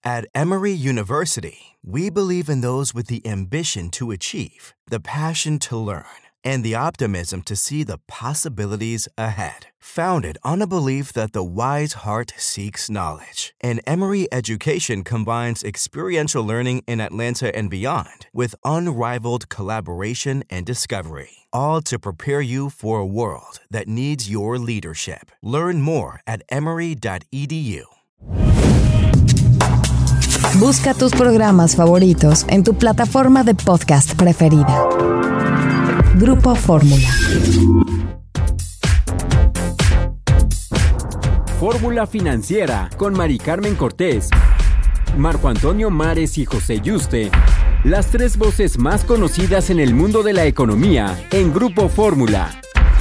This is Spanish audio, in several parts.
At Emory University, we believe in those with the ambition to achieve, the passion to learn, and the optimism to see the possibilities ahead. Founded on a belief that the wise heart seeks knowledge, and Emory Education combines experiential learning in Atlanta and beyond with unrivaled collaboration and discovery, all to prepare you for a world that needs your leadership. Learn more at emory.edu. Busca tus programas favoritos en tu plataforma de podcast preferida. Grupo Fórmula. Fórmula Financiera con Mari Carmen Cortés, Marco Antonio Mares y José Yuste. Las tres voces más conocidas en el mundo de la economía en Grupo Fórmula.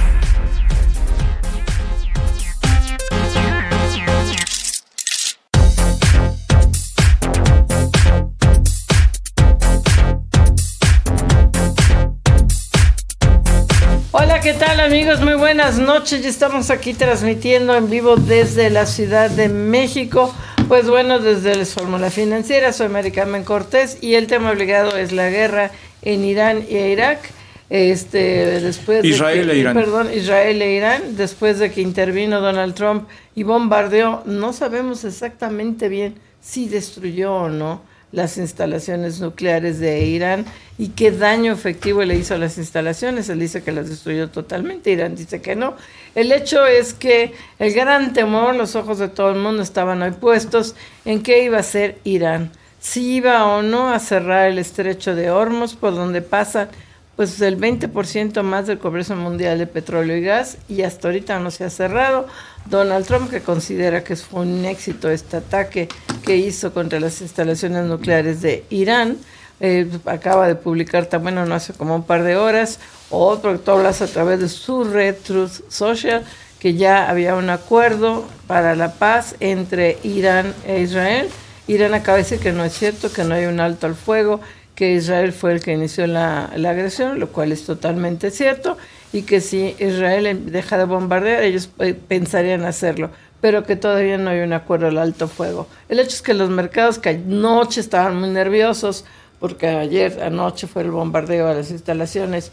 Hola, ¿qué tal amigos? Muy buenas noches. Ya estamos aquí transmitiendo en vivo desde la Ciudad de México. Pues bueno, desde la Fórmula Financiera, soy Mari Carmen Cortés y el tema obligado es la guerra en Irán y Irak. Después Israel e Irán, después de que intervino Donald Trump y bombardeó, no sabemos exactamente bien si destruyó o no las instalaciones nucleares de Irán y qué daño efectivo le hizo a las instalaciones. Él dice que las destruyó totalmente, Irán dice que no. El hecho es que el gran temor, los ojos de todo el mundo estaban hoy puestos en qué iba a hacer Irán, si iba o no a cerrar el estrecho de Hormuz, por donde pasan pues el 20% más del comercio mundial de petróleo y gas, y hasta ahorita no se ha cerrado. Donald Trump, que considera que fue un éxito este ataque que hizo contra las instalaciones nucleares de Irán, acaba de publicar también, no hace como un par de horas, otro que hablas a través de su red Truth Social, que ya había un acuerdo para la paz entre Irán e Israel. Irán acaba de decir que no es cierto, que no hay un alto al fuego, que Israel fue el que inició la agresión, lo cual es totalmente cierto, y que si Israel deja de bombardear, ellos pensarían hacerlo, pero que todavía no hay un acuerdo al alto fuego. El hecho es que los mercados que anoche estaban muy nerviosos, porque anoche fue el bombardeo a las instalaciones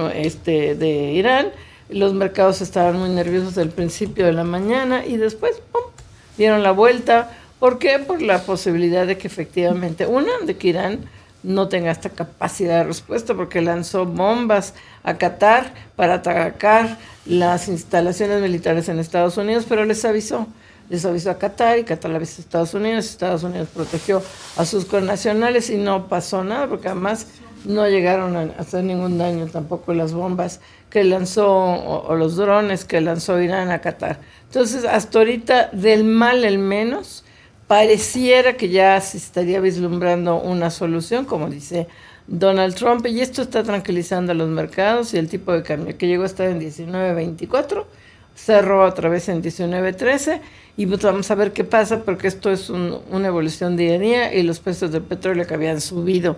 de Irán, los mercados estaban muy nerviosos del principio de la mañana y después ¡pum!, dieron la vuelta. ¿Por qué? Por la posibilidad de que efectivamente, de que Irán no tenga esta capacidad de respuesta, porque lanzó bombas a Qatar para atacar las instalaciones militares en Estados Unidos, pero les avisó a Qatar, y Qatar le avisó a Estados Unidos protegió a sus connacionales y no pasó nada, porque además no llegaron a hacer ningún daño tampoco las bombas que lanzó o los drones que lanzó Irán a Qatar. Entonces, hasta ahorita, del mal el menos, pareciera que ya se estaría vislumbrando una solución, como dice Donald Trump, y esto está tranquilizando a los mercados, y el tipo de cambio que llegó a estar en 19.24, cerró otra vez en 19.13, y pues vamos a ver qué pasa, porque esto es una evolución día a día, y los precios del petróleo que habían subido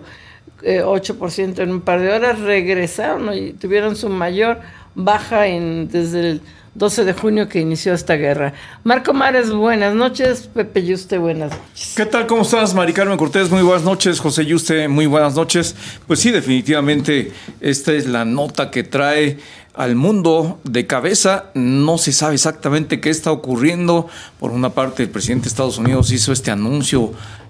8% en un par de horas, regresaron y tuvieron su mayor baja desde el 12 de junio que inició esta guerra. Marco Mares, buenas noches. Pepe Yuste, buenas noches. ¿Qué tal? ¿Cómo estás, Mari Carmen Cortés? Muy buenas noches. José Yuste, muy buenas noches. Pues sí, definitivamente esta es la nota que trae al mundo de cabeza. No se sabe exactamente qué está ocurriendo. Por una parte, el presidente de Estados Unidos hizo este anuncio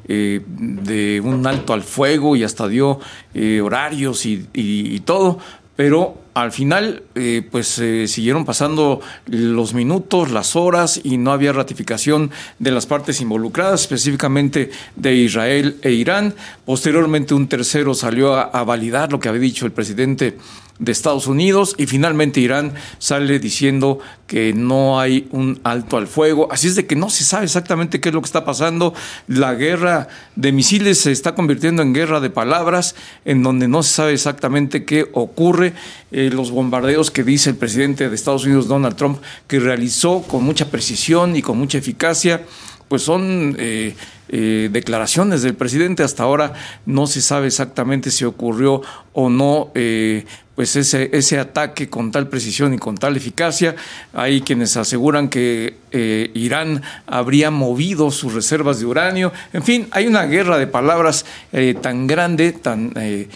de un alto al fuego y hasta dio horarios y todo, pero al final siguieron pasando los minutos, las horas, y no había ratificación de las partes involucradas, específicamente de Israel e Irán. Posteriormente un tercero salió a validar lo que había dicho el presidente de Estados Unidos, y finalmente Irán sale diciendo que no hay un alto al fuego. Así es de que no se sabe exactamente qué es lo que está pasando. La guerra de misiles se está convirtiendo en guerra de palabras, en donde no se sabe exactamente qué ocurre. Los bombardeos que dice el presidente de Estados Unidos, Donald Trump, que realizó con mucha precisión y con mucha eficacia, pues son declaraciones del presidente. Hasta ahora no se sabe exactamente si ocurrió o no pues ese ataque con tal precisión y con tal eficacia. Hay quienes aseguran que Irán habría movido sus reservas de uranio. En fin, hay una guerra de palabras tan grande, tan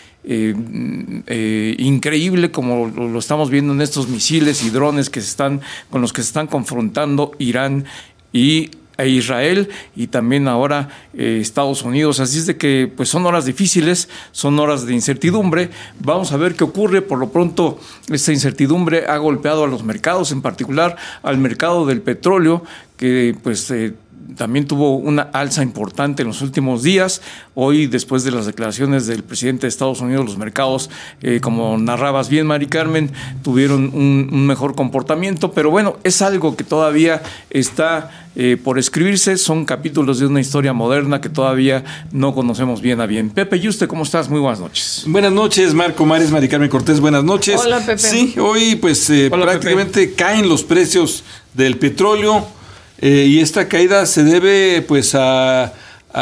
increíble como lo estamos viendo en estos misiles y drones con los que se están confrontando Irán e Israel, y también ahora Estados Unidos. Así es de que pues son horas difíciles, son horas de incertidumbre. Vamos a ver qué ocurre. Por lo pronto, esta incertidumbre ha golpeado a los mercados, en particular al mercado del petróleo, que pues también tuvo una alza importante en los últimos días. Hoy, después de las declaraciones del presidente de Estados Unidos, los mercados, como narrabas bien, Mari Carmen, tuvieron un mejor comportamiento. Pero bueno, es algo que todavía está por escribirse. Son capítulos de una historia moderna que todavía no conocemos bien a bien. Pepe Yuste, ¿cómo estás? Muy buenas noches. Buenas noches, Marco Mares, Mari Carmen Cortés, buenas noches. Hola, Pepe. Sí, hoy pues Hola, prácticamente Pepe. Caen los precios del petróleo. Y esta caída se debe pues a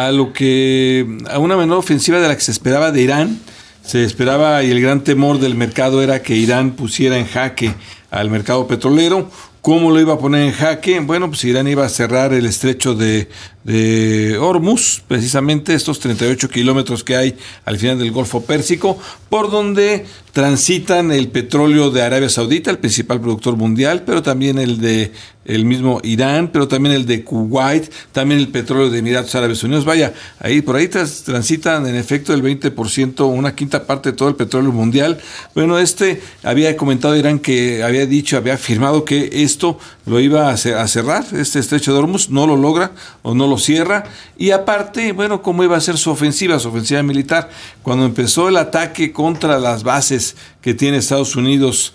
una menor ofensiva de la que se esperaba de Irán. Se esperaba, y el gran temor del mercado era que Irán pusiera en jaque al mercado petrolero. ¿Cómo lo iba a poner en jaque? Bueno, pues Irán iba a cerrar el estrecho de Hormuz, precisamente estos 38 kilómetros que hay al final del Golfo Pérsico, por donde transitan el petróleo de Arabia Saudita, el principal productor mundial, pero también el mismo Irán, pero también el de Kuwait, también el petróleo de Emiratos Árabes Unidos. Vaya, por ahí transitan en efecto el 20%, una quinta parte de todo el petróleo mundial. Bueno, había comentado Irán que había afirmado que esto lo iba a cerrar, este estrecho de Hormuz, no lo logra o no lo cierra. Y aparte, bueno, ¿cómo iba a ser su ofensiva militar? Cuando empezó el ataque contra las bases que tiene Estados Unidos,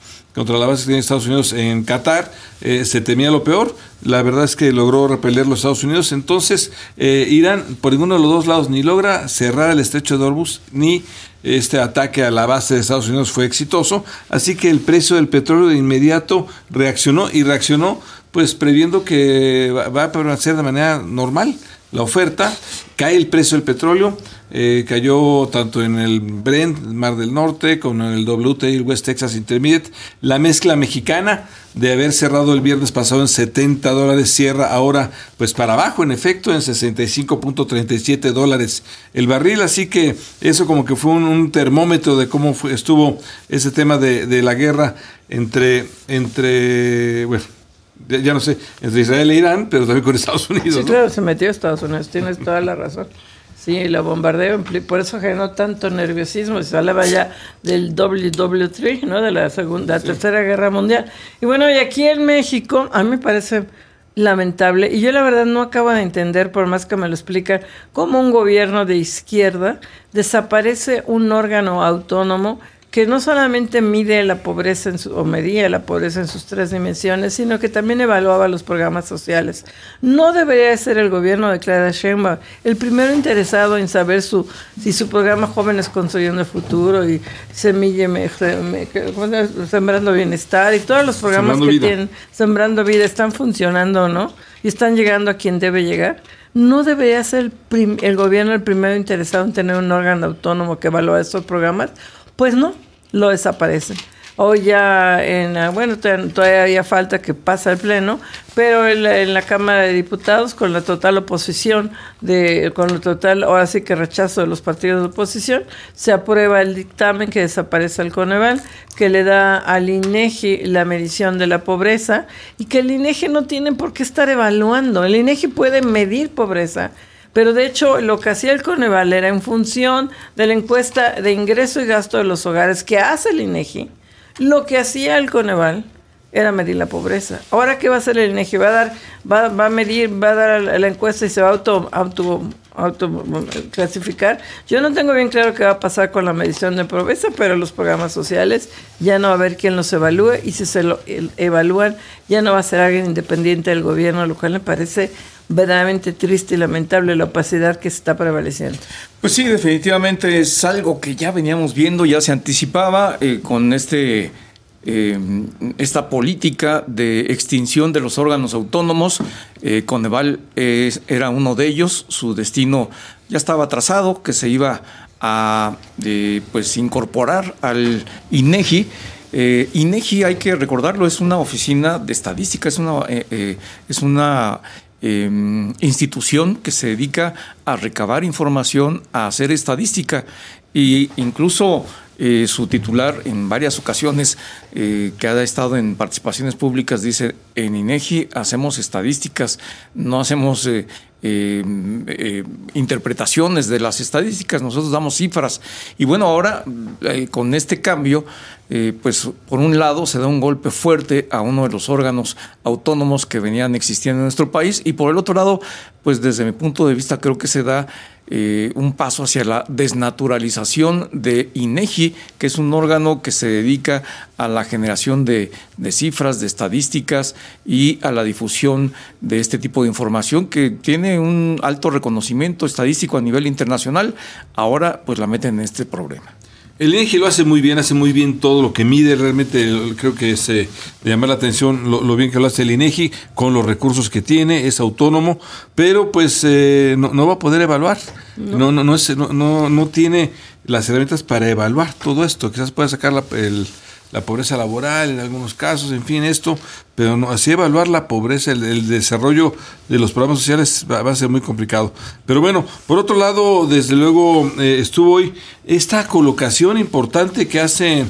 en Qatar, se temía lo peor. La verdad es que logró repeler los Estados Unidos. Entonces, Irán, por ninguno de los dos lados, ni logra cerrar el estrecho de Hormuz, ni este ataque a la base de Estados Unidos fue exitoso. Así que el precio del petróleo de inmediato reaccionó pues previendo que va a permanecer de manera normal la oferta. Cae el precio del petróleo, cayó tanto en el Brent, Mar del Norte, como en el WTI, el West Texas Intermediate. La mezcla mexicana, de haber cerrado el viernes pasado en $70, cierra ahora pues para abajo, en efecto, en $65.37 el barril. Así que eso como que fue un termómetro de cómo estuvo ese tema de la guerra entre ya no sé, entre Israel e Irán, pero también con Estados Unidos. Sí, ¿no? claro, se metió a Estados Unidos, tienes toda la razón. Sí, el bombardeo, por eso generó tanto nerviosismo. Se hablaba ya del WW3, ¿no? De la Tercera Guerra Mundial. Y bueno, y aquí en México, a mí me parece lamentable, y yo la verdad no acabo de entender, por más que me lo explican, cómo un gobierno de izquierda desaparece un órgano autónomo que no solamente mide la pobreza medía la pobreza en sus 3 dimensiones, sino que también evaluaba los programas sociales. No debería ser el gobierno de Claudia Sheinbaum el primero interesado en saber si su programa Jóvenes Construyendo el Futuro y Sembrando Bienestar y todos los programas tienen Sembrando Vida están funcionando, ¿no? Y están llegando a quien debe llegar. ¿No debería ser el gobierno el primero interesado en tener un órgano autónomo que evalúe estos programas? Pues no, lo desaparecen. Hoy ya, todavía falta que pase el Pleno, pero en la Cámara de Diputados, con la total oposición, ahora sí que rechazo de los partidos de oposición, se aprueba el dictamen que desaparece el Coneval, que le da al INEGI la medición de la pobreza, y que el INEGI no tiene por qué estar evaluando. El INEGI puede medir pobreza, pero de hecho lo que hacía el Coneval era en función de la encuesta de ingreso y gasto de los hogares que hace el INEGI. Lo que hacía el Coneval era medir la pobreza. Ahora, ¿qué va a hacer el INEGI? Va a dar la encuesta y se va a auto clasificar. Yo no tengo bien claro qué va a pasar con la medición de pobreza, pero los programas sociales ya no va a haber quien los evalúe, y si se lo evalúan ya no va a ser alguien independiente del gobierno, lo cual me parece verdaderamente triste y lamentable la opacidad que se está prevaleciendo. Pues sí, definitivamente es algo que ya veníamos viendo, ya se anticipaba con este esta política de extinción de los órganos autónomos. Coneval era uno de ellos, su destino ya estaba trazado, que se iba a pues incorporar al INEGI. INEGI, hay que recordarlo, es una oficina de estadística, es una institución que se dedica a recabar información, a hacer estadística, y incluso su titular en varias ocasiones que ha estado en participaciones públicas dice: en INEGI hacemos estadísticas, no hacemos interpretaciones de las estadísticas, nosotros damos cifras. Y bueno, ahora con este cambio, pues por un lado se da un golpe fuerte a uno de los órganos autónomos que venían existiendo en nuestro país, y por el otro lado, pues desde mi punto de vista creo que se da un paso hacia la desnaturalización de INEGI, que es un órgano que se dedica a la generación de cifras, de estadísticas y a la difusión de este tipo de información que tiene un alto reconocimiento estadístico a nivel internacional. Ahora pues la meten en este problema. El INEGI lo hace muy bien todo lo que mide, realmente creo que es de llamar la atención lo bien que lo hace el INEGI con los recursos que tiene, es autónomo, pero pues no va a poder evaluar, no tiene las herramientas para evaluar todo esto. Quizás pueda sacar la pobreza laboral en algunos casos, en fin, pero no, así evaluar la pobreza, el desarrollo de los programas sociales va a ser muy complicado. Pero bueno, por otro lado, desde luego estuvo hoy esta colocación importante que hacen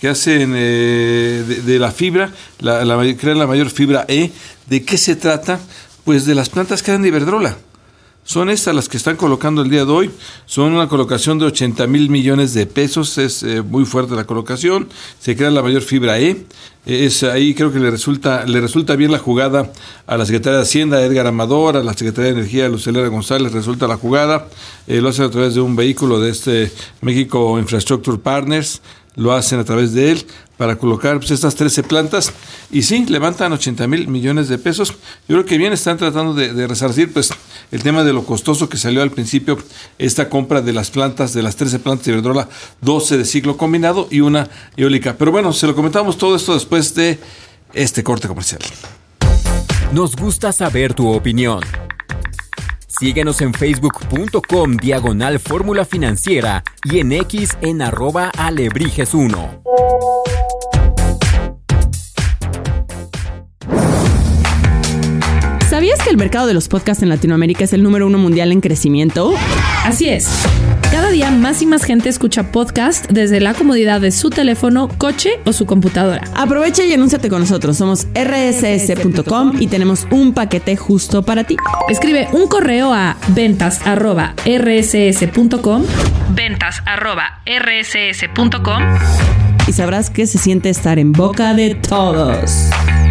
de la fibra, crean la mayor fibra E. ¿De qué se trata? Pues de las plantas que dan de Iberdrola. Son estas las que están colocando el día de hoy. Son una colocación de 80,000 millones de pesos. Es muy fuerte la colocación. Se crea la mayor fibra E. Ahí creo que le resulta bien la jugada a la Secretaría de Hacienda, a Edgar Amador, a la Secretaría de Energía, a Lucelera González, resulta la jugada. Lo hacen a través de un vehículo de México Infrastructure Partners. Lo hacen a través de él para colocar pues estas 13 plantas, y sí, levantan 80,000 millones de pesos. Yo creo que bien están tratando de resarcir pues el tema de lo costoso que salió al principio esta compra de las plantas, de las 13 plantas de Iberdrola, 12 de ciclo combinado y una eólica. Pero bueno, se lo comentamos todo esto después de este corte comercial. Nos gusta saber tu opinión. Síguenos en facebook.com/Fórmula Financiera y en X en @Alebrijes1. ¿Sabías que el mercado de los podcasts en Latinoamérica es el número 1 mundial en crecimiento? Así es. Cada día más y más gente escucha podcast desde la comodidad de su teléfono, coche o su computadora. Aprovecha y anúnciate con nosotros. Somos rss.com y tenemos un paquete justo para ti. Escribe un correo a ventas@rss.com, ventas@rss.com, y sabrás que se siente estar en boca de todos.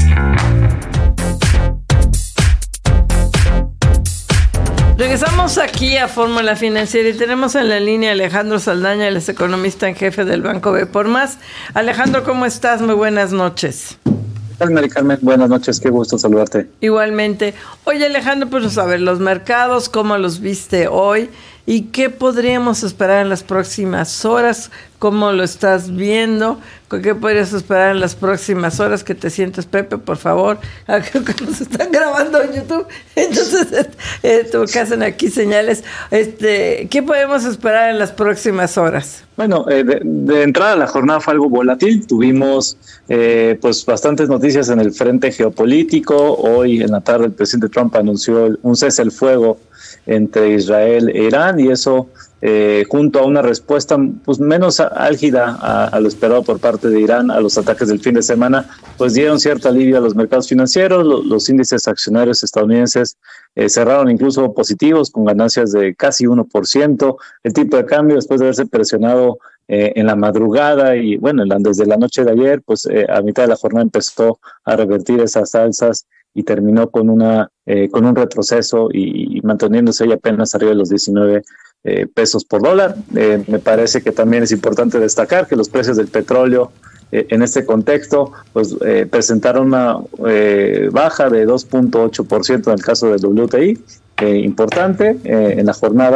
Regresamos aquí a Fórmula Financiera y tenemos en la línea a Alejandro Saldaña, él es economista en jefe del Banco B por Más. Alejandro, ¿cómo estás? Muy buenas noches. ¿Qué tal, Mari Carmen? Buenas noches, qué gusto saludarte. Igualmente. Oye, Alejandro, pues a ver, los mercados, ¿cómo los viste hoy? ¿Y qué podríamos esperar en las próximas horas? ¿Cómo lo estás viendo? ¿Qué podrías esperar en las próximas horas? Que te sientes, Pepe, por favor. Creo que nos están grabando en YouTube. Entonces, que hacen aquí señales. ¿Qué podemos esperar en las próximas horas? Bueno, de entrada la jornada fue algo volátil. Tuvimos pues bastantes noticias en el frente geopolítico. Hoy en la tarde el presidente Trump anunció un cese al fuego entre Israel e Irán, y eso junto a una respuesta pues menos álgida a lo esperado por parte de Irán a los ataques del fin de semana, pues dieron cierto alivio a los mercados financieros. Los índices accionarios estadounidenses cerraron incluso positivos con ganancias de casi 1%. El tipo de cambio, después de haberse presionado en la madrugada y bueno, desde la noche de ayer, pues a mitad de la jornada empezó a revertir esas alzas y terminó con un retroceso y manteniéndose ahí apenas arriba de los 19 pesos por dólar. Me parece que también es importante destacar que los precios del petróleo en este contexto pues presentaron una baja de 2.8% en el caso del WTI, importante en la jornada,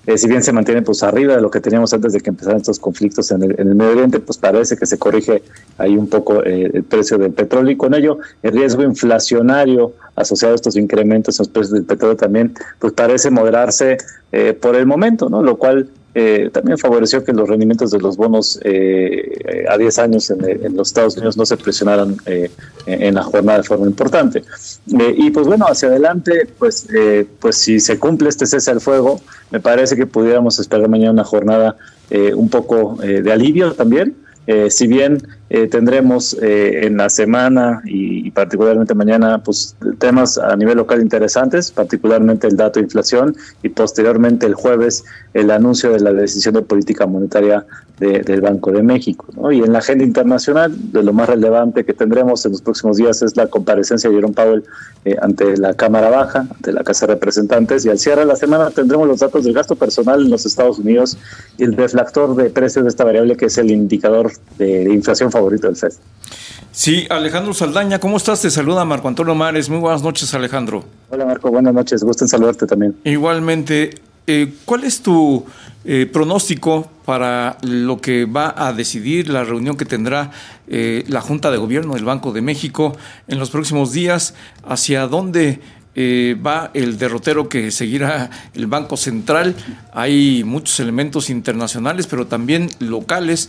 si bien se mantiene pues arriba de lo que teníamos antes de que empezaran estos conflictos en el Medio Oriente, pues parece que se corrige ahí un poco el precio del petróleo, y con ello el riesgo inflacionario asociado a estos incrementos en los precios del petróleo también pues parece moderarse por el momento, ¿no? Lo cual también favoreció que los rendimientos de los bonos a 10 años en los Estados Unidos no se presionaran en la jornada de forma importante. Y pues bueno, hacia adelante, pues si se cumple este cese al fuego, me parece que pudiéramos esperar mañana una jornada un poco de alivio también. Si bien tendremos en la semana y particularmente mañana pues temas a nivel local interesantes, particularmente el dato de inflación y posteriormente el jueves el anuncio de la decisión de política monetaria del Banco de México, ¿no? Y en la agenda internacional, de lo más relevante que tendremos en los próximos días es la comparecencia de Jerome Powell ante la Cámara Baja, ante la Casa de Representantes, y al cierre de la semana tendremos los datos del gasto personal en los Estados Unidos y el deflactor de precios de esta variable que es el indicador de inflación favorito del FED. Sí, Alejandro Saldaña, ¿cómo estás? Te saluda Marco Antonio Mares. Muy buenas noches, Alejandro. Hola, Marco, buenas noches. Gusto en saludarte también. Igualmente, ¿cuál es tu pronóstico para lo que va a decidir la reunión que tendrá la Junta de Gobierno del Banco de México en los próximos días? ¿Hacia dónde va el derrotero que seguirá el Banco Central? Hay muchos elementos internacionales, pero también locales.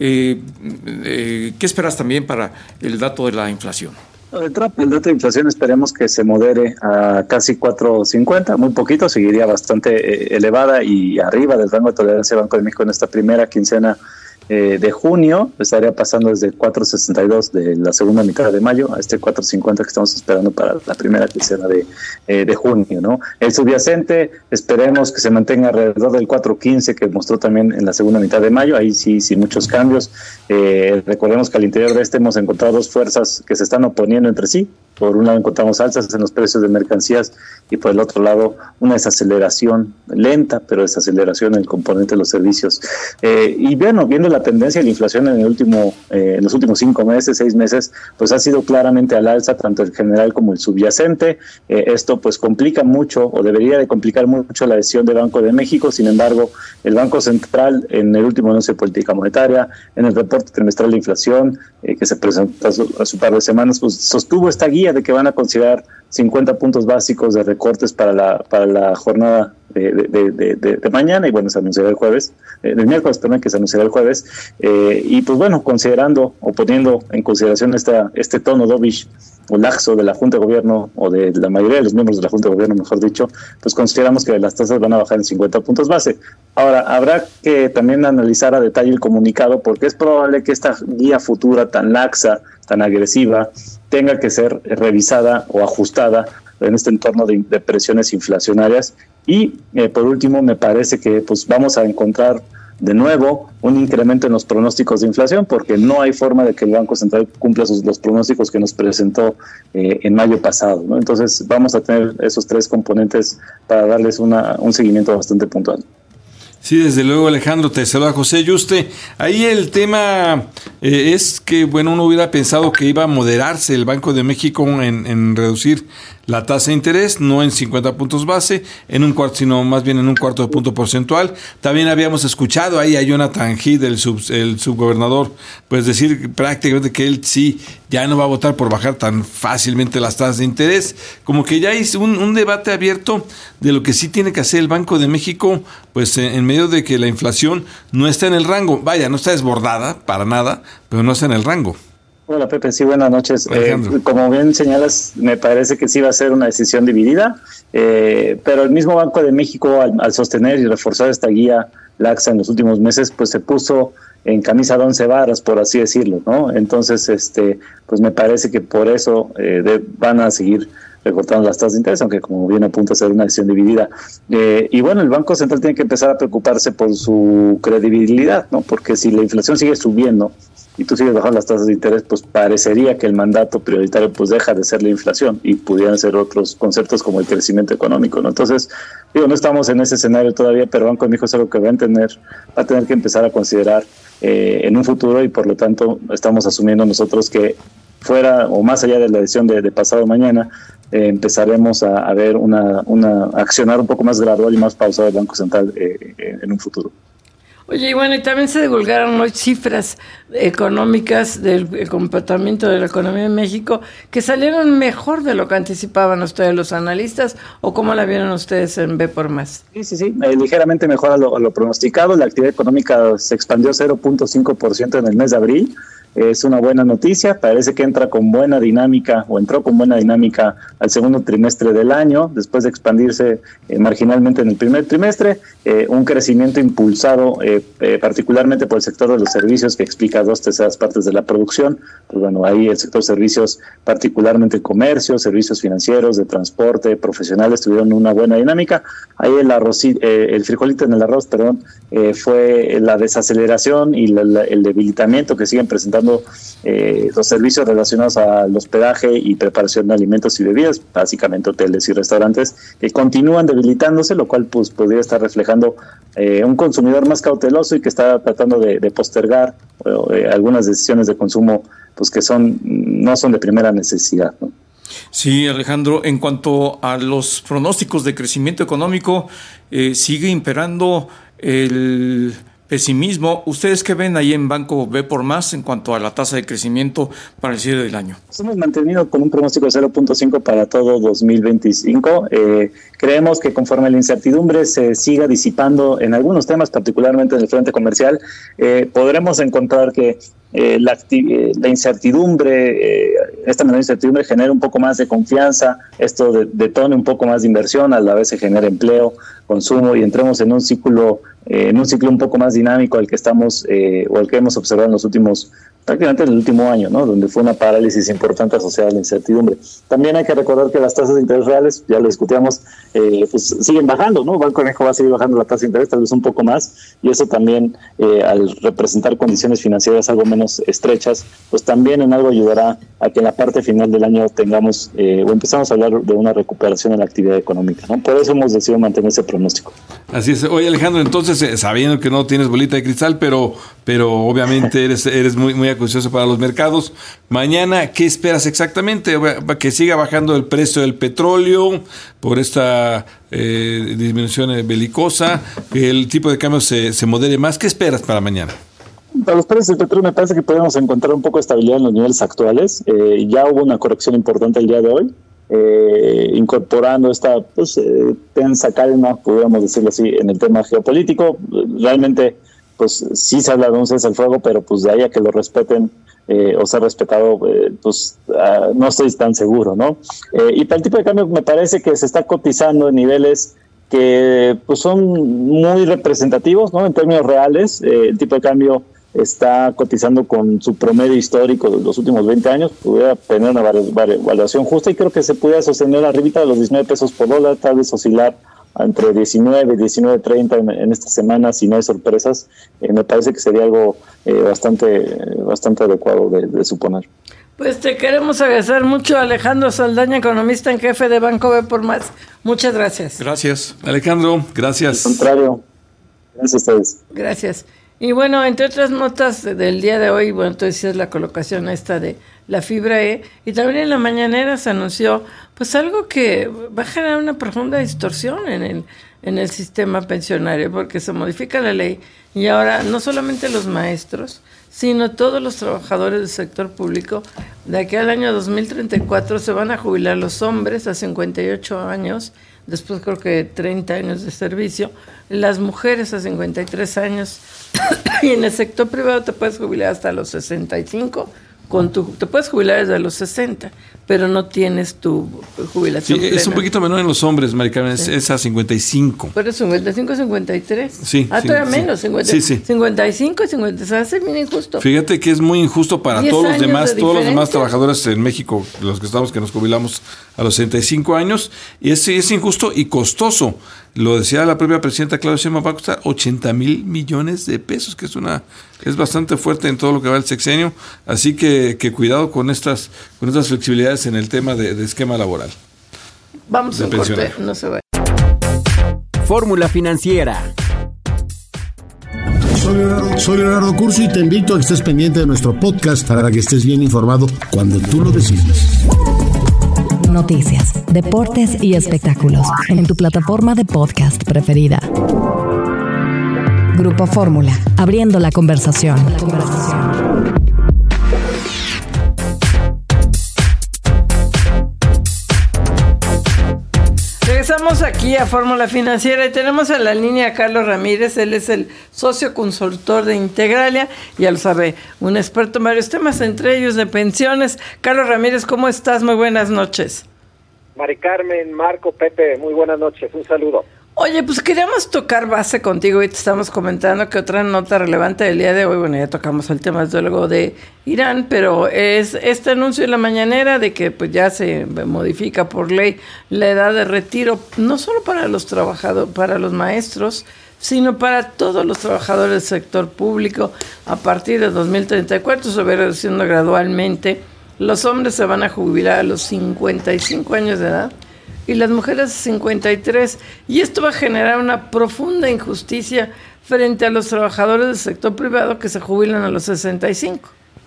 ¿Qué esperas también para el dato de la inflación? El dato de inflación esperemos que se modere a casi 4.50, muy poquito, seguiría bastante elevada y arriba del rango de tolerancia del Banco de México en esta primera quincena de junio. Estaría pasando desde 4.62 de la segunda mitad de mayo a este 4.50 que estamos esperando para la primera quincena de junio, ¿no? El subyacente esperemos que se mantenga alrededor del 4.15 que mostró también en la segunda mitad de mayo, ahí sí, sin muchos cambios. Recordemos que al interior de este hemos encontrado dos fuerzas que se están oponiendo entre sí. Por un lado encontramos alzas en los precios de mercancías y por el otro lado una desaceleración lenta, pero desaceleración en el componente de los servicios. Y bueno, viendo la tendencia de la inflación en los últimos 6 meses, pues ha sido claramente al alza, tanto el general como el subyacente. Esto pues complica mucho, o debería de complicar mucho la decisión del Banco de México. Sin embargo, el Banco Central en el último anuncio de política monetaria, en el reporte trimestral de inflación que se presentó hace un par de semanas, pues sostuvo esta guía de que van a considerar 50 puntos básicos de recortes para la jornada de mañana, y bueno, se anunciará el jueves, el miércoles, perdón, que se anunciará el jueves, y pues bueno, considerando o poniendo en consideración este tono dovish o laxo de la Junta de Gobierno, o de la mayoría de los miembros de la Junta de Gobierno, mejor dicho, pues consideramos que las tasas van a bajar en 50 puntos base. Ahora, habrá que también analizar a detalle el comunicado, porque es probable que esta guía futura tan laxa, tan agresiva, tenga que ser revisada o ajustada en este entorno de presiones inflacionarias. Y por último, me parece que pues vamos a encontrar de nuevo un incremento en los pronósticos de inflación, porque no hay forma de que el Banco Central cumpla los pronósticos que nos presentó en mayo pasado, ¿no? Entonces vamos a tener esos tres componentes para darles un seguimiento bastante puntual. Sí, desde luego, Alejandro, te saluda José Yuste. Ahí el tema es que, bueno, uno hubiera pensado que iba a moderarse el Banco de México en reducir la tasa de interés, no en 50 puntos base, en un cuarto, sino más bien en un cuarto de punto porcentual. También habíamos escuchado ahí a Jonathan Heath, el subgobernador, pues decir prácticamente que él sí ya no va a votar por bajar tan fácilmente las tasas de interés. Como que ya hay un debate abierto de lo que sí tiene que hacer el Banco de México, pues en medio de que la inflación no está en el rango. Vaya, no está desbordada para nada, pero no está en el rango. Hola Pepe, sí, buenas noches. Como bien señalas, me parece que sí va a ser una decisión dividida, pero el mismo Banco de México al sostener y reforzar esta guía laxa en los últimos meses, pues se puso en camisa de 11 varas, por así decirlo, ¿no? Entonces, pues me parece que por eso van a seguir recortando las tasas de interés, aunque como bien apunta a ser una decisión dividida. Y bueno, el Banco Central tiene que empezar a preocuparse por su credibilidad, ¿no? Porque si la inflación sigue subiendo y tú sigues bajando las tasas de interés, pues parecería que el mandato prioritario pues deja de ser la inflación y pudieran ser otros conceptos como el crecimiento económico, ¿no? Entonces, no estamos en ese escenario todavía, pero Banco de México es algo que va a tener que empezar a considerar en un futuro, y por lo tanto estamos asumiendo nosotros que fuera o más allá de la decisión de pasado mañana, empezaremos a ver una accionar un poco más gradual y más pausada del Banco Central en un futuro. Oye, y bueno, y también se divulgaron hoy cifras económicas del comportamiento de la economía en México que salieron mejor de lo que anticipaban ustedes los analistas, ¿o cómo la vieron ustedes en B por Más? Sí, ligeramente mejor a lo pronosticado. La actividad económica se expandió 0.5% en el mes de abril. Es una buena noticia, parece que entró con buena dinámica al segundo trimestre del año, después de expandirse marginalmente en el primer trimestre, un crecimiento impulsado particularmente por el sector de los servicios, que explica 2/3 partes de la producción. Pues bueno, ahí el sector servicios, particularmente comercio, servicios financieros, de transporte, profesionales, tuvieron una buena dinámica. Ahí el frijolito en el arroz, fue la desaceleración y el debilitamiento que siguen presentando los servicios relacionados al hospedaje y preparación de alimentos y bebidas, básicamente hoteles y restaurantes, que continúan debilitándose, lo cual pues podría estar reflejando un consumidor más cauteloso y que está tratando de postergar algunas decisiones de consumo pues que no son de primera necesidad, ¿no? Sí, Alejandro, en cuanto a los pronósticos de crecimiento económico, sigue imperando el pesimismo. ¿Ustedes qué ven ahí en Banco B por Más en cuanto a la tasa de crecimiento para el cierre del año? Hemos mantenido con un pronóstico de 0.5 para todo 2025. Creemos que conforme la incertidumbre se siga disipando en algunos temas, particularmente en el frente comercial, podremos encontrar que la incertidumbre, esta menor incertidumbre genera un poco más de confianza, esto detone un poco más de inversión, a la vez se genera empleo, consumo y entremos en un ciclo un poco más dinámico al que estamos o al que hemos observado en los últimos, prácticamente en el último año, ¿no? Donde fue una parálisis importante asociada a la incertidumbre. También hay que recordar que las tasas de interés reales, ya lo discutíamos, pues siguen bajando, ¿no? Banco de México va a seguir bajando la tasa de interés, tal vez un poco más, y eso también al representar condiciones financieras algo menos estrechas, pues también en algo ayudará a que en la parte final del año tengamos o empezamos a hablar de una recuperación en la actividad económica, ¿no? Por eso hemos decidido mantener ese pronóstico. Así es. Oye, Alejandro, entonces, sabiendo que no tienes bolita de cristal, pero obviamente eres muy acucioso para los mercados. Mañana, ¿qué esperas exactamente? ¿Que siga bajando el precio del petróleo por esta disminución belicosa? ¿Que el tipo de cambio se modere más? ¿Qué esperas para mañana? Para los precios del petróleo me parece que podemos encontrar un poco de estabilidad en los niveles actuales. Ya hubo una corrección importante el día de hoy, incorporando esta tensa calma, podríamos decirlo así, en el tema geopolítico. Realmente pues sí se habla de un cese al fuego, pero pues de ahí a que lo respeten o sea respetado, no estoy tan seguro, ¿no? Y para el tipo de cambio me parece que se está cotizando en niveles que pues son muy representativos, ¿no? En términos reales, el tipo de cambio está cotizando con su promedio histórico de los últimos 20 años, pudiera tener una valuación justa y creo que se pudiera sostener arribita de los 19 pesos por dólar, tal vez oscilar entre 19 y 19.30 en esta semana, si no hay sorpresas. Me parece que sería algo bastante adecuado de suponer. Pues te queremos agradecer mucho, Alejandro Saldaña, economista en jefe de Banco B por Más. Muchas gracias. Gracias. Alejandro, gracias. Al contrario, gracias a ustedes. Gracias. Y bueno, entre otras notas del día de hoy, bueno, tú decías la colocación esta de la fibra E, y también en la mañanera se anunció pues algo que va a generar una profunda distorsión en el sistema pensionario, porque se modifica la ley y ahora no solamente los maestros, sino todos los trabajadores del sector público, de aquí al año 2034 se van a jubilar los hombres a 58 años, después creo que 30 años de servicio, las mujeres a 53 años, y en el sector privado te puedes jubilar hasta los 65, te puedes jubilar desde los 60, pero no tienes tu jubilación plena. Es un poquito menor en los hombres, Mari Carmen, es a 55. Pero 55, 53. Sí. Todavía menos, 55 y 50, se hace bien injusto. Fíjate que es muy injusto para todos los demás trabajadores en México, los que nos jubilamos a los 65 años, y es injusto y costoso. Lo decía la propia presidenta Claudia Sheinbaum, va a costar 80,000 millones de pesos, que es bastante fuerte en todo lo que va el sexenio, así que cuidado con estas flexibilidades en el tema de esquema laboral. Vamos a un corte, no se vaya. Fórmula Financiera. Soy Leonardo Curso y te invito a que estés pendiente de nuestro podcast para que estés bien informado cuando tú lo decidas. noticias, deportes y espectáculos en tu plataforma de podcast preferida. Grupo Fórmula, abriendo la conversación. Regresamos aquí a Fórmula Financiera y tenemos en la línea a Carlos Ramírez. Él es el socio consultor de Integralia, ya lo sabe, un experto en varios temas, entre ellos de pensiones. Carlos Ramírez, ¿cómo estás? Muy buenas noches. Mari Carmen, Marco, Pepe, muy buenas noches, un saludo. Oye, pues queríamos tocar base contigo y te estamos comentando que otra nota relevante del día de hoy, bueno, ya tocamos el tema desde luego de Irán, pero es este anuncio en la mañanera de que pues ya se modifica por ley la edad de retiro, no solo para los trabajadores, para los maestros, sino para todos los trabajadores del sector público. A partir de 2034 se va reduciendo gradualmente. Los hombres se van a jubilar a los 55 años de edad y las mujeres 53, y esto va a generar una profunda injusticia frente a los trabajadores del sector privado que se jubilan a los 65.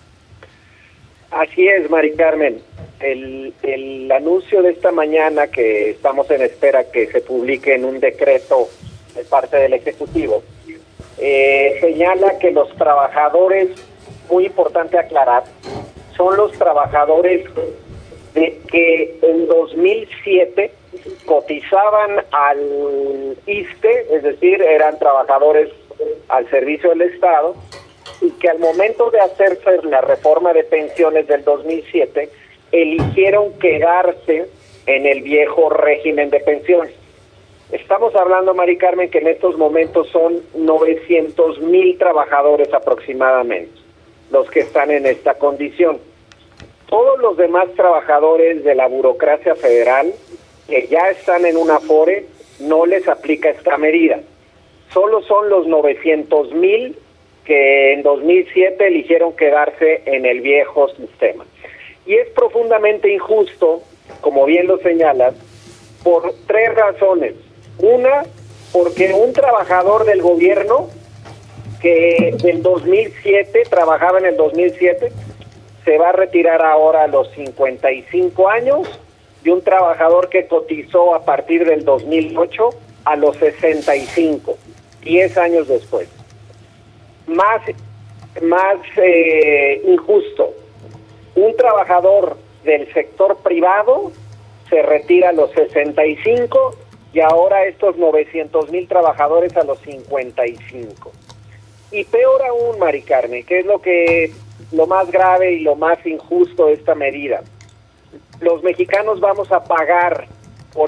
Así es, Mari Carmen. El anuncio de esta mañana, que estamos en espera que se publique en un decreto de parte del Ejecutivo, señala que los trabajadores, muy importante aclarar, son los trabajadores de que en 2007 cotizaban al ISSSTE, es decir, eran trabajadores al servicio del Estado, y que al momento de hacerse la reforma de pensiones del 2007, eligieron quedarse en el viejo régimen de pensiones. Estamos hablando, Mari Carmen, que en estos momentos son 900,000 trabajadores aproximadamente los que están en esta condición. Todos los demás trabajadores de la burocracia federal que ya están en una Afore, no les aplica esta medida. Solo son los 900,000 que en 2007 eligieron quedarse en el viejo sistema. Y es profundamente injusto, como bien lo señalas, por 3 razones. Una, porque un trabajador del gobierno que del 2007, trabajaba en el 2007, se va a retirar ahora a los 55 años, y un trabajador que cotizó a partir del 2008 a los 65, 10 años después. Más injusto, un trabajador del sector privado se retira a los 65 y ahora estos 900,000 trabajadores a los 55. Y peor aún, Mari Carmen, que es lo más grave y lo más injusto de esta medida. Los mexicanos vamos a pagar por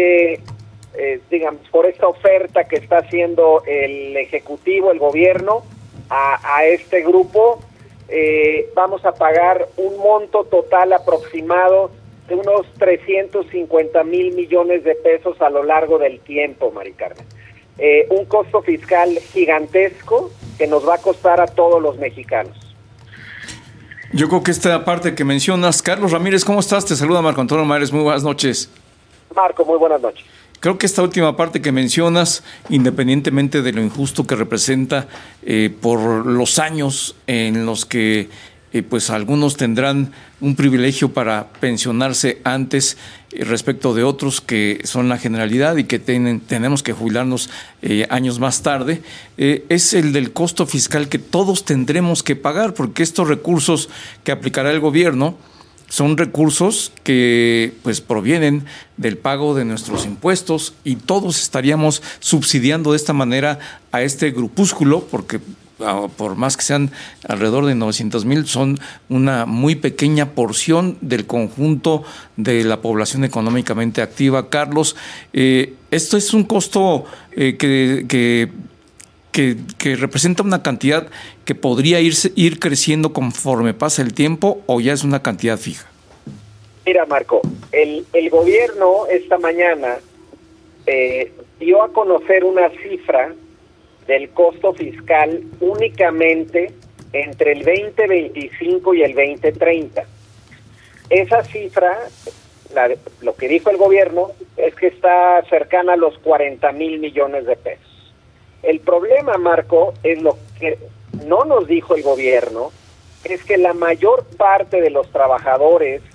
por esta oferta que está haciendo el Ejecutivo, el gobierno, a este grupo. Vamos a pagar un monto total aproximado de unos 350,000 millones de pesos a lo largo del tiempo, Mari Carmen. Un costo fiscal gigantesco que nos va a costar a todos los mexicanos. Yo creo que esta parte que mencionas, Carlos Ramírez, ¿cómo estás? Te saluda Marco Antonio Mares, muy buenas noches. Marco, muy buenas noches. Creo que esta última parte que mencionas, independientemente de lo injusto que representa por los años en los que pues algunos tendrán un privilegio para pensionarse antes respecto de otros que son la generalidad y que tenemos que jubilarnos años más tarde, es el del costo fiscal que todos tendremos que pagar, porque estos recursos que aplicará el gobierno son recursos que pues provienen del pago de nuestros impuestos, y todos estaríamos subsidiando de esta manera a este grupúsculo, porque por más que sean alrededor de 900,000, son una muy pequeña porción del conjunto de la población económicamente activa. Carlos, esto es un costo que representa una cantidad que podría ir creciendo conforme pasa el tiempo, o ya es una cantidad fija. Mira, Marco, el gobierno esta mañana dio a conocer una cifra del costo fiscal únicamente entre el 2025 y el 2030. Esa cifra, lo que dijo el gobierno, es que está cercana a los 40,000 millones de pesos. El problema, Marco, es lo que no nos dijo el gobierno, es que la mayor parte de los trabajadores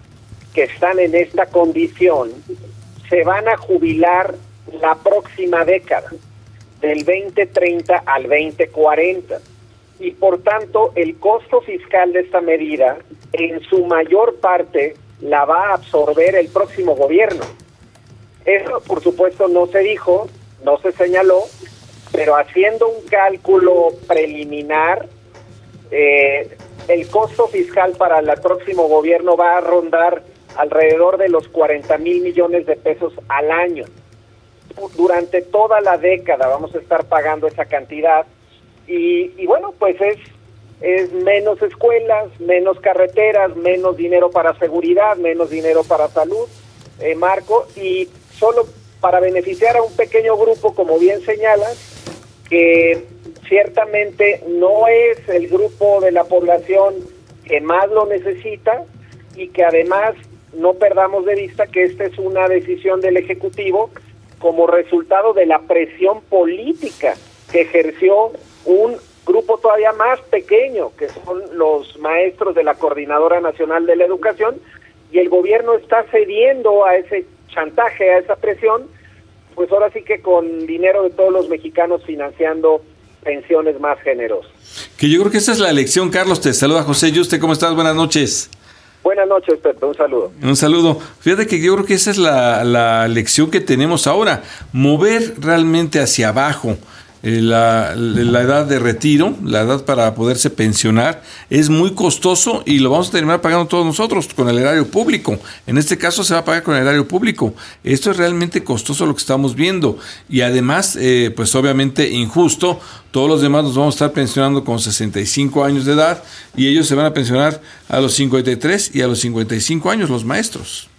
que están en esta condición se van a jubilar la próxima década, del 2030 al 2040. Y por tanto, el costo fiscal de esta medida, en su mayor parte, la va a absorber el próximo gobierno. Eso, por supuesto, no se dijo, no se señaló, pero haciendo un cálculo preliminar, el costo fiscal para el próximo gobierno va a rondar alrededor de los 40,000 millones de pesos al año. Durante toda la década vamos a estar pagando esa cantidad y bueno, pues es menos escuelas, menos carreteras, menos dinero para seguridad, menos dinero para salud, Marco, y solo para beneficiar a un pequeño grupo, como bien señalas, que ciertamente no es el grupo de la población que más lo necesita y que además no perdamos de vista que esta es una decisión del Ejecutivo como resultado de la presión política que ejerció un grupo todavía más pequeño, que son los maestros de la Coordinadora Nacional de la Educación, y el gobierno está cediendo a ese chantaje, a esa presión, pues ahora sí que con dinero de todos los mexicanos financiando pensiones más generosas. Que yo creo que esa es la elección, Carlos. Te saluda José Yuste. ¿Cómo estás? Buenas noches. Buenas noches, Pepe. Un saludo. Un saludo. Fíjate que yo creo que esa es la lección que tenemos ahora. Mover realmente hacia abajo la edad de retiro, la edad para poderse pensionar, es muy costoso y lo vamos a terminar pagando todos nosotros con el erario público. En este caso se va a pagar con el erario público. Esto es realmente costoso lo que estamos viendo y además, pues obviamente injusto. Todos los demás nos vamos a estar pensionando con 65 años de edad y ellos se van a pensionar a los 53 y a los 55 años, los maestros.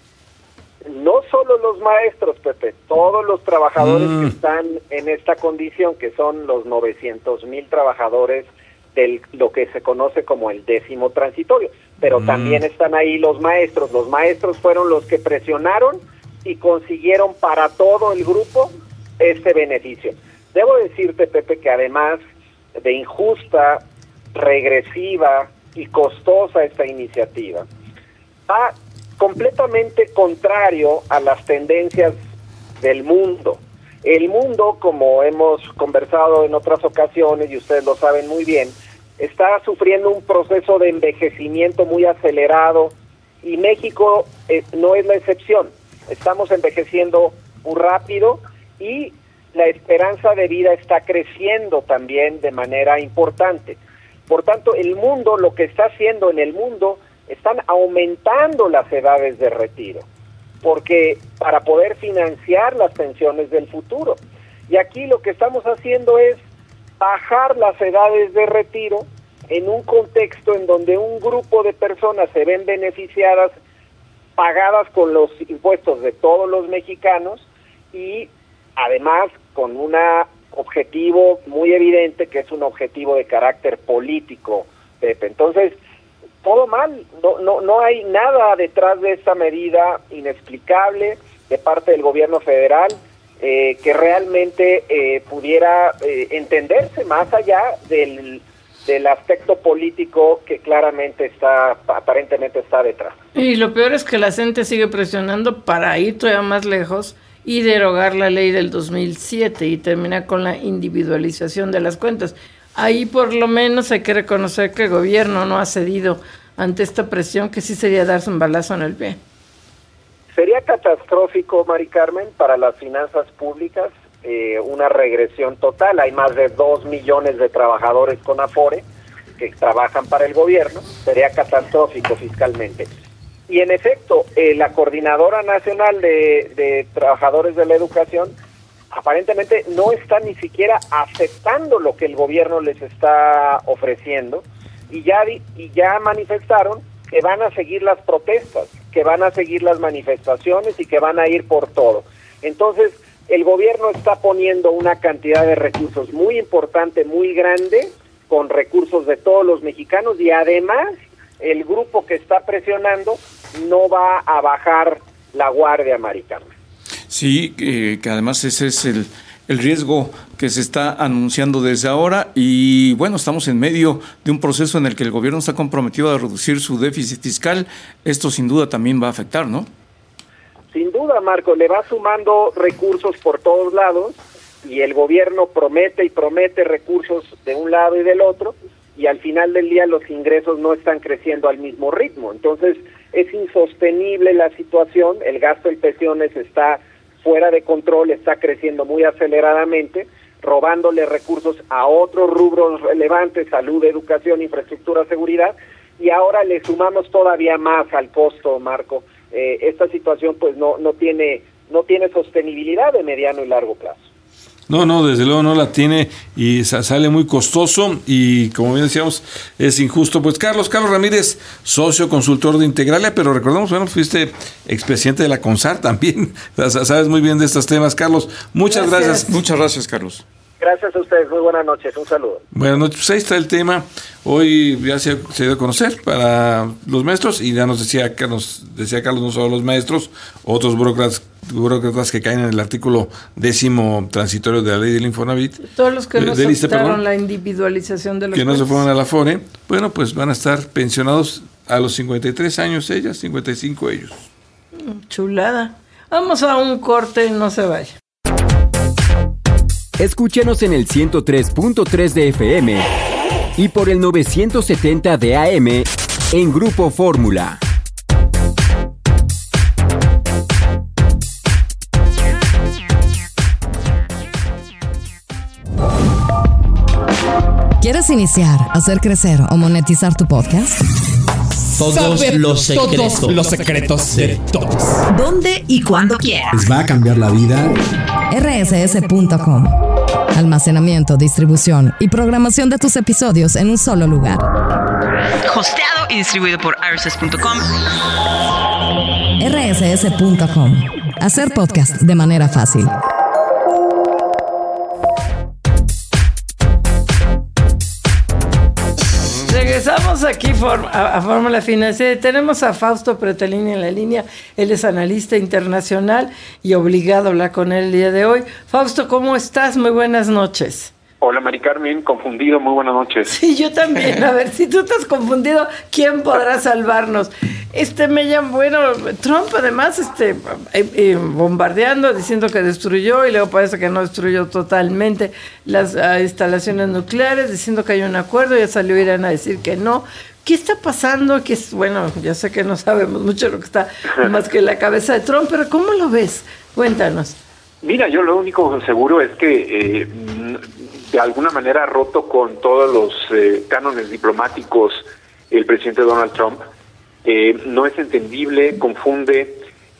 No solo los maestros, Pepe, todos los trabajadores que están en esta condición, que son los 900,000 trabajadores de lo que se conoce como el 10º transitorio, pero también están ahí los maestros. Los maestros fueron los que presionaron y consiguieron para todo el grupo este beneficio. Debo decirte, Pepe, que además de injusta, regresiva y costosa esta iniciativa, va completamente contrario a las tendencias del mundo. El mundo, como hemos conversado en otras ocasiones, y ustedes lo saben muy bien, está sufriendo un proceso de envejecimiento muy acelerado, y México no es la excepción. Estamos envejeciendo muy rápido, y la esperanza de vida está creciendo también de manera importante. Por tanto, el mundo, lo que está haciendo en el mundo, están aumentando las edades de retiro, porque para poder financiar las pensiones del futuro. Y aquí lo que estamos haciendo es bajar las edades de retiro en un contexto en donde un grupo de personas se ven beneficiadas, pagadas con los impuestos de todos los mexicanos y además con un objetivo muy evidente que es un objetivo de carácter político, Pepe. Entonces, todo mal, no hay nada detrás de esta medida inexplicable de parte del gobierno federal que realmente pudiera entenderse más allá del aspecto político que claramente aparentemente está detrás. Y lo peor es que la gente sigue presionando para ir todavía más lejos y derogar la ley del 2007 y terminar con la individualización de las cuentas. Ahí por lo menos hay que reconocer que el gobierno no ha cedido ante esta presión, que sí sería darse un balazo en el pie. Sería catastrófico, Mari Carmen, para las finanzas públicas, una regresión total. Hay más de 2 millones de trabajadores con Afore que trabajan para el gobierno. Sería catastrófico fiscalmente. Y en efecto, la Coordinadora Nacional de Trabajadores de la Educación aparentemente no está ni siquiera aceptando lo que el gobierno les está ofreciendo y ya manifestaron que van a seguir las protestas, que van a seguir las manifestaciones y que van a ir por todo. Entonces, el gobierno está poniendo una cantidad de recursos muy importante, muy grande, con recursos de todos los mexicanos y además el grupo que está presionando no va a bajar la guardia, Mari Carmen. Sí, que además ese es el riesgo que se está anunciando desde ahora y bueno, estamos en medio de un proceso en el que el gobierno está comprometido a reducir su déficit fiscal. Esto sin duda también va a afectar, ¿no? Sin duda, Marco, le va sumando recursos por todos lados y el gobierno promete y promete recursos de un lado y del otro y al final del día los ingresos no están creciendo al mismo ritmo. Entonces es insostenible la situación, el gasto en pensiones está fuera de control, está creciendo muy aceleradamente, robándole recursos a otros rubros relevantes, salud, educación, infraestructura, seguridad, y ahora le sumamos todavía más al costo, Marco. Esta situación pues no tiene sostenibilidad de mediano y largo plazo. No, desde luego no la tiene y sale muy costoso y como bien decíamos, es injusto. Pues Carlos Ramírez, socio consultor de Integralia, pero recordemos, bueno, fuiste expresidente de la CONSAR también, sabes muy bien de estos temas. Carlos, muchas gracias. Muchas gracias, Carlos. Gracias a ustedes, muy buenas noches, un saludo. Buenas noches, pues ahí está el tema, hoy ya se dio a conocer para los maestros y ya nos decía Carlos, no solo los maestros, otros burócratas que caen en el artículo 10º transitorio de la ley del Infonavit. Todos los que no aceptaron la individualización de los que no se fueron a la Afore, bueno, pues van a estar pensionados a los 53 años ellas, 55 ellos. Chulada. Vamos a un corte, no se vaya. Escúchanos en el 103.3 de FM y por el 970 de AM en Grupo Fórmula. ¿Quieres iniciar, hacer crecer o monetizar tu podcast? Todos los secretos de todos. ¿Dónde y cuándo quieras? Les va a cambiar la vida. rss.com. Almacenamiento, distribución y programación de tus episodios en un solo lugar. Hosteado y distribuido por rss.com. rss.com. Hacer podcast de manera fácil. Regresamos aquí a Fórmula Financiera y tenemos a Fausto Pretelini en la línea. Él es analista internacional y obligado a hablar con él el día de hoy. Fausto, ¿cómo estás? Muy buenas noches. Hola, Mari Carmen, confundido, muy buenas noches. Sí, yo también. A ver, si tú estás confundido, ¿quién podrá salvarnos? Trump además bombardeando, diciendo que destruyó y luego parece que no destruyó totalmente las instalaciones nucleares, diciendo que hay un acuerdo, ya salió Irán a decir que no. ¿Qué está pasando? Ya sé que no sabemos mucho de lo que está más que en la cabeza de Trump, pero ¿cómo lo ves? Cuéntanos. Mira, yo lo único seguro es que de alguna manera ha roto con todos los cánones diplomáticos el presidente Donald Trump. No es entendible, confunde.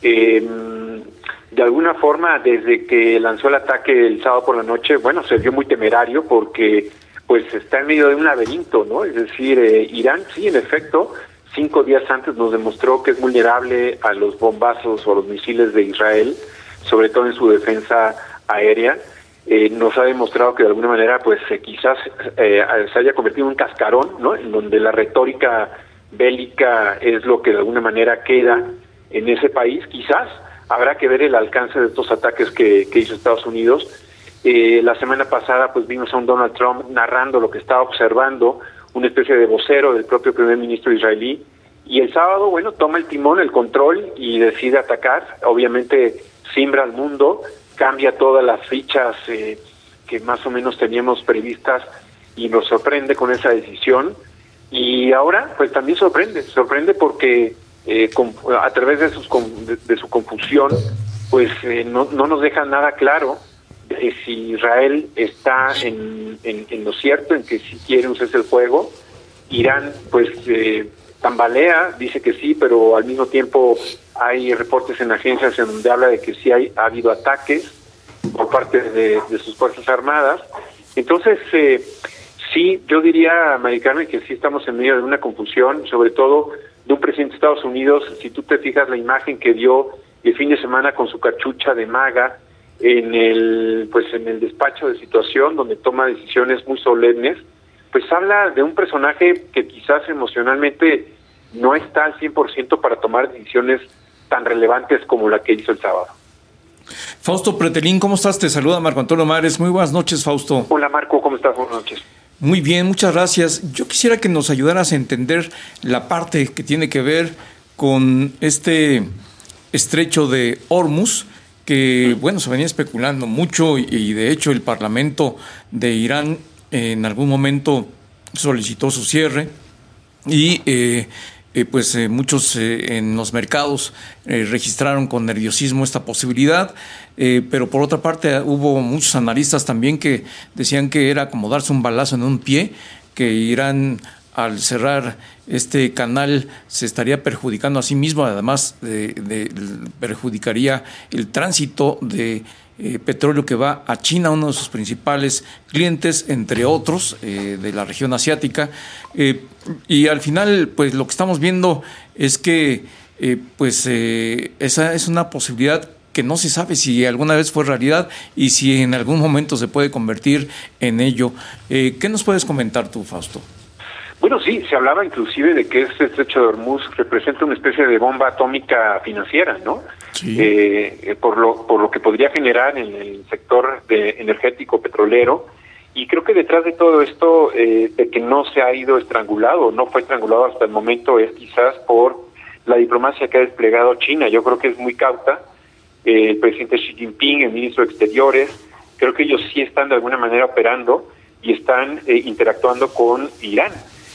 De alguna forma, desde que lanzó el ataque el sábado por la noche, bueno, se vio muy temerario porque pues está en medio de un laberinto, ¿no? Es decir, Irán, sí, en efecto, 5 días antes nos demostró que es vulnerable a los bombazos o a los misiles de Israel, sobre todo en su defensa aérea. Nos ha demostrado que de alguna manera pues quizás se haya convertido en un cascarón, ¿no? En donde la retórica bélica es lo que de alguna manera queda en ese país. Quizás habrá que ver el alcance de estos ataques que hizo Estados Unidos. La semana pasada pues vimos a un Donald Trump narrando lo que estaba observando, una especie de vocero del propio primer ministro israelí, y el sábado, bueno, toma el timón, el control y decide atacar. Obviamente simbra al mundo, cambia todas las fichas que más o menos teníamos previstas y nos sorprende con esa decisión. Y ahora pues también sorprende porque a través de su confusión pues no nos deja nada claro de si Israel está en lo cierto, en que sí quiere un cese el fuego. Irán pues tambalea, dice que sí, pero al mismo tiempo hay reportes en agencias en donde habla de que sí ha habido ataques por parte de sus Fuerzas Armadas. Entonces, sí, yo diría, Mari Carmen, que sí estamos en medio de una confusión, sobre todo de un presidente de Estados Unidos. Si tú te fijas la imagen que dio el fin de semana con su cachucha de maga en el despacho de situación, donde toma decisiones muy solemnes, pues habla de un personaje que quizás emocionalmente no está al 100% para tomar decisiones tan relevantes como la que hizo el sábado. Fausto Pretelín, ¿cómo estás? Te saluda Marco Antonio Mares. Muy buenas noches, Fausto. Hola, Marco, ¿cómo estás? Buenas noches. Muy bien, muchas gracias. Yo quisiera que nos ayudaras a entender la parte que tiene que ver con este estrecho de Hormuz, que, bueno, se venía especulando mucho y de hecho el Parlamento de Irán en algún momento solicitó su cierre y muchos en los mercados registraron con nerviosismo esta posibilidad, pero por otra parte hubo muchos analistas también que decían que era como darse un balazo en un pie, que Irán al cerrar este canal se estaría perjudicando a sí mismo, además perjudicaría el tránsito de petróleo que va a China, uno de sus principales clientes, entre otros, de la región asiática. Y al final, pues lo que estamos viendo es que esa es una posibilidad que no se sabe si alguna vez fue realidad y si en algún momento se puede convertir en ello. ¿Qué nos puedes comentar tú, Fausto? Bueno, sí, se hablaba inclusive de que este estrecho de Hormuz representa una especie de bomba atómica financiera, ¿no? Sí. Por lo que podría generar en el sector energético petrolero. Y creo que detrás de todo esto, de que no se ha ido estrangulado, no fue estrangulado hasta el momento, es quizás por la diplomacia que ha desplegado China. Yo creo que es muy cauta. El presidente Xi Jinping, el ministro de Exteriores, creo que ellos sí están de alguna manera operando y están interactuando con Irán.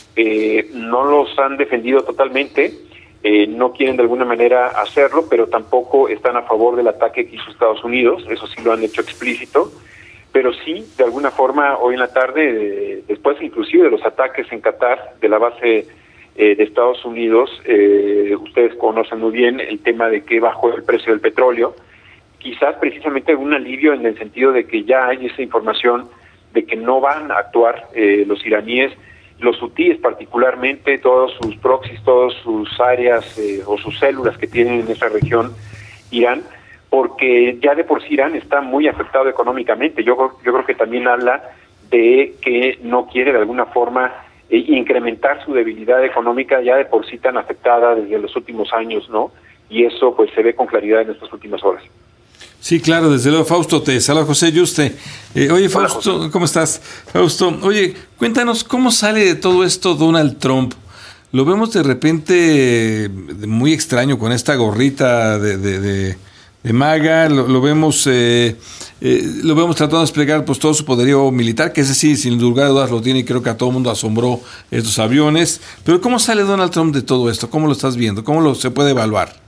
No los han defendido totalmente, no quieren de alguna manera hacerlo, pero tampoco están a favor del ataque que hizo Estados Unidos, eso sí lo han hecho explícito, pero sí, de alguna forma, hoy en la tarde, después inclusive de los ataques en Qatar, de la base de Estados Unidos, ustedes conocen muy bien el tema de que bajó el precio del petróleo, quizás precisamente un alivio en el sentido de que ya hay esa información de que no van a actuar los iraníes, los hutíes particularmente, todos sus proxies, todas sus áreas o sus células que tienen en esa región, Irán, porque ya de por sí Irán está muy afectado económicamente. Yo creo que también habla de que no quiere de alguna forma incrementar su debilidad económica ya de por sí tan afectada desde los últimos años, ¿no? Y eso pues se ve con claridad en estas últimas horas. Sí, claro, desde luego, Fausto, te saluda José Yuste. Oye, Fausto, Hola, ¿cómo estás? Fausto, oye, cuéntanos, ¿cómo sale de todo esto Donald Trump? Lo vemos de repente muy extraño con esta gorrita de MAGA, lo vemos tratando de desplegar pues todo su poderío militar, que ese sí, sin lugar a dudas lo tiene y creo que a todo el mundo asombró estos aviones. Pero ¿cómo sale Donald Trump de todo esto? ¿Cómo lo estás viendo? ¿Cómo se puede evaluar?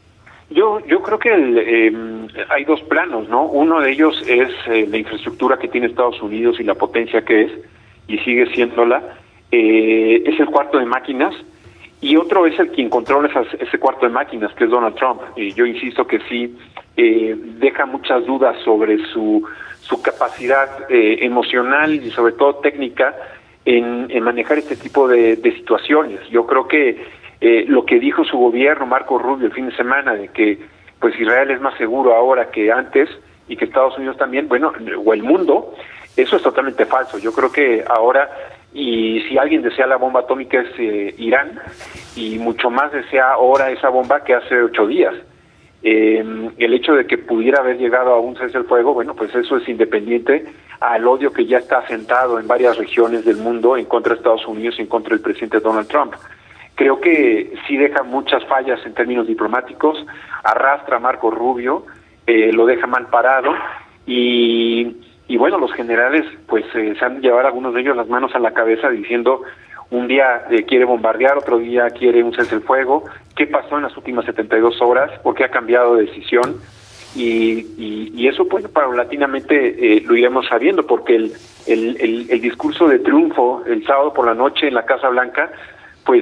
Yo creo que hay dos planos, ¿no? Uno de ellos es la infraestructura que tiene Estados Unidos y la potencia que es, y sigue siéndola, es el cuarto de máquinas, y otro es el quien controla ese cuarto de máquinas, que es Donald Trump. Y yo insisto que sí, deja muchas dudas sobre su capacidad emocional y sobre todo técnica en manejar este tipo de situaciones. Yo creo que lo que dijo su gobierno, Marco Rubio, el fin de semana, de que pues Israel es más seguro ahora que antes y que Estados Unidos también, bueno, o el mundo, eso es totalmente falso. Yo creo que ahora, y si alguien desea la bomba atómica es Irán, y mucho más desea ahora esa bomba que hace 8 días. El hecho de que pudiera haber llegado a un cese al fuego, bueno, pues eso es independiente al odio que ya está asentado en varias regiones del mundo en contra de Estados Unidos y en contra del presidente Donald Trump. Creo que sí deja muchas fallas en términos diplomáticos, arrastra a Marco Rubio, lo deja mal parado y bueno, los generales pues se han llevado algunos de ellos las manos a la cabeza diciendo un día quiere bombardear, otro día quiere un cese al fuego. ¿Qué pasó en las últimas 72 horas? ¿Por qué ha cambiado de decisión? Y eso pues paulatinamente lo iremos sabiendo, porque el discurso de triunfo el sábado por la noche en la Casa Blanca pues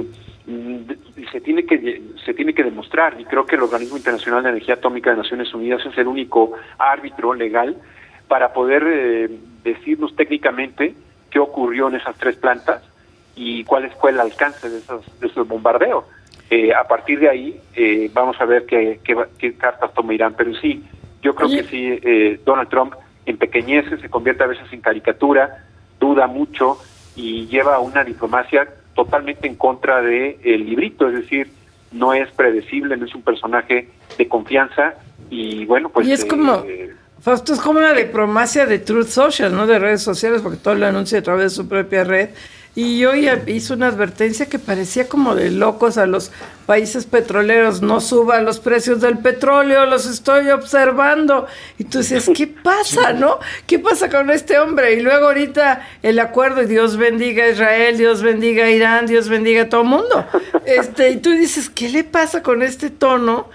se tiene que demostrar, y creo que el Organismo Internacional de Energía Atómica de Naciones Unidas es el único árbitro legal para poder decirnos técnicamente qué ocurrió en esas 3 plantas y cuál fue el alcance de esos bombardeos. A partir de ahí vamos a ver qué cartas toma Irán, pero sí, yo creo que sí, Donald Trump empequeñece, se convierte a veces en caricatura, duda mucho y lleva una diplomacia totalmente en contra de el librito, es decir, no es predecible, no es un personaje de confianza Y bueno, pues... Y es como... Fausto, es como una diplomacia de Truth Social, ¿no? De redes sociales, porque todo lo anuncia a través de su propia red. Y hoy hizo una advertencia que parecía como de locos a los países petroleros: no suban los precios del petróleo, los estoy observando. Y tú dices, ¿qué pasa, no? ¿Qué pasa con este hombre? Y luego ahorita el acuerdo, y Dios bendiga a Israel, Dios bendiga a Irán, Dios bendiga a todo el mundo. Y tú dices, ¿qué le pasa con este tono?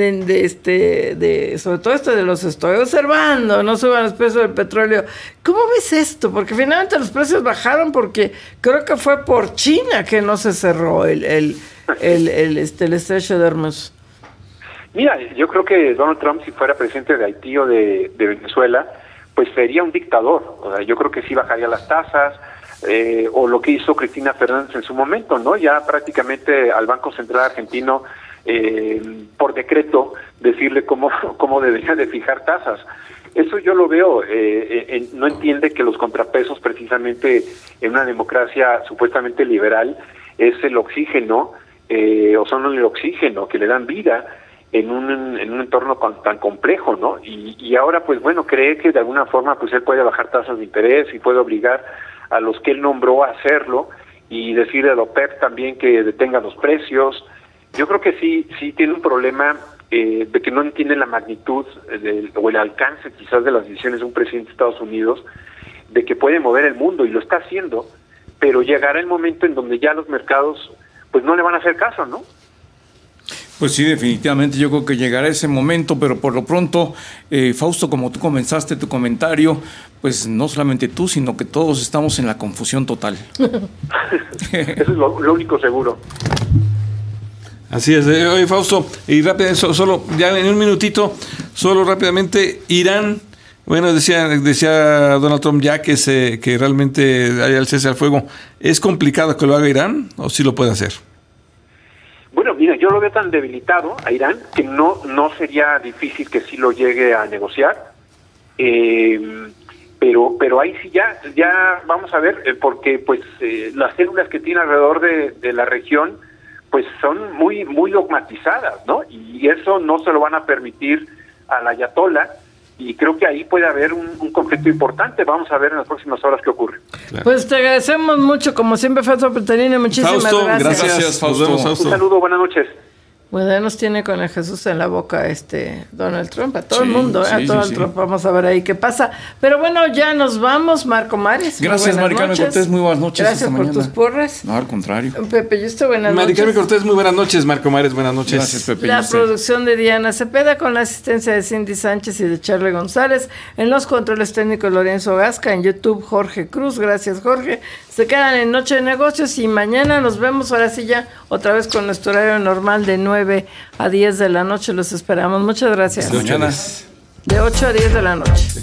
Sobre todo esto de los estoy observando, no suban los precios del petróleo. ¿Cómo ves esto? Porque finalmente los precios bajaron porque creo que fue por China que no se cerró el estrecho de Hormuz. Mira, yo creo que Donald Trump, si fuera presidente de Haití o de Venezuela, pues sería un dictador. O sea, yo creo que sí bajaría las tasas, o lo que hizo Cristina Fernández en su momento, ¿no? Ya prácticamente al Banco Central Argentino, por decreto, decirle cómo debería de fijar tasas. Eso yo lo veo. No entiende que los contrapesos, precisamente en una democracia supuestamente liberal, es el oxígeno, o son el oxígeno que le dan vida en un entorno tan complejo, ¿no? Y ahora, pues bueno, cree que de alguna forma pues él puede bajar tasas de interés y puede obligar a los que él nombró a hacerlo, y decirle a la OPEP también que detenga los precios. Yo creo que sí tiene un problema de que no entiende la magnitud o el alcance quizás de las decisiones de un presidente de Estados Unidos, de que puede mover el mundo, y lo está haciendo, pero llegará el momento en donde ya los mercados pues no le van a hacer caso, ¿no? Pues sí, definitivamente yo creo que llegará ese momento, pero por lo pronto, Fausto, como tú comenzaste tu comentario, pues no solamente tú, sino que todos estamos en la confusión total. Eso es lo único seguro. Así es. Oye, Fausto, y rápido, solo ya en un minutito, solo rápidamente, Irán, bueno, decía Donald Trump ya que realmente haya el cese al fuego. ¿Es complicado que lo haga Irán o sí lo puede hacer? Bueno, mira, yo lo veo tan debilitado a Irán que no sería difícil que sí lo llegue a negociar, pero ahí sí ya vamos a ver, porque pues las células que tiene alrededor de la región pues son muy dogmatizadas, ¿no? Y eso no se lo van a permitir al ayatolá, y creo que ahí puede haber un conflicto importante. Vamos a ver en las próximas horas qué ocurre. Claro. Pues te agradecemos mucho, como siempre, Fausto Bertolini, muchísimas gracias, Fausto. Nos vemos, Fausto. Un saludo, buenas noches. Bueno, nos tiene con el Jesús en la boca Donald Trump, a todo el mundo, a Donald Trump. Vamos a ver ahí qué pasa. Pero bueno, ya nos vamos, Marco Mares. Gracias, Mari Carmen Cortés, muy buenas noches. Gracias por tus porras. No, al contrario. Pepe Yuste, buenas noches. Mari Carmen Cortés, muy buenas noches. Marco Mares, buenas noches. Gracias, Pepe La Yuste. producción de Diana Cepeda con la asistencia de Cindy Sánchez y de Charlie González. En los controles técnicos, Lorenzo Gasca. En YouTube, Jorge Cruz. Gracias, Jorge. Se quedan en Noche de Negocios y mañana nos vemos, ahora sí ya, otra vez con nuestro horario normal de 9 a 10 de la noche. Los esperamos. Muchas gracias. Mañana. De 8 a 10 de la noche.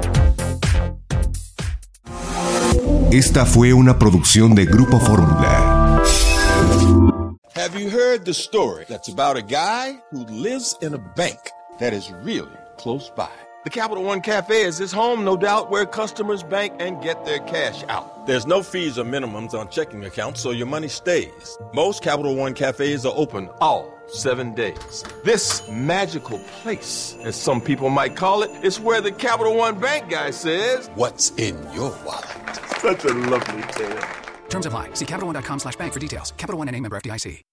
Esta fue una producción de Grupo Fórmula. Have you heard the story that's about a guy who lives in a bank that is really close by? The Capital One Cafe is his home, no doubt, where customers bank and get their cash out. There's no fees or minimums on checking accounts, so your money stays. Most Capital One Cafes are open all 7 days. This magical place, as some people might call it, is where the Capital One Bank guy says, "What's in your wallet?" Such a lovely tale. Terms apply. See CapitalOne.com/bank for details. Capital One NA, member FDIC.